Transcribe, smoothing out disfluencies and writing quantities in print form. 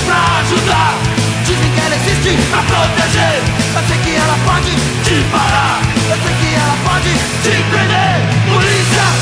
pra ajudar. Dizem que ela existe pra proteger. Eu sei que ela pode te parar. Eu sei que ela pode te prender. Polícia!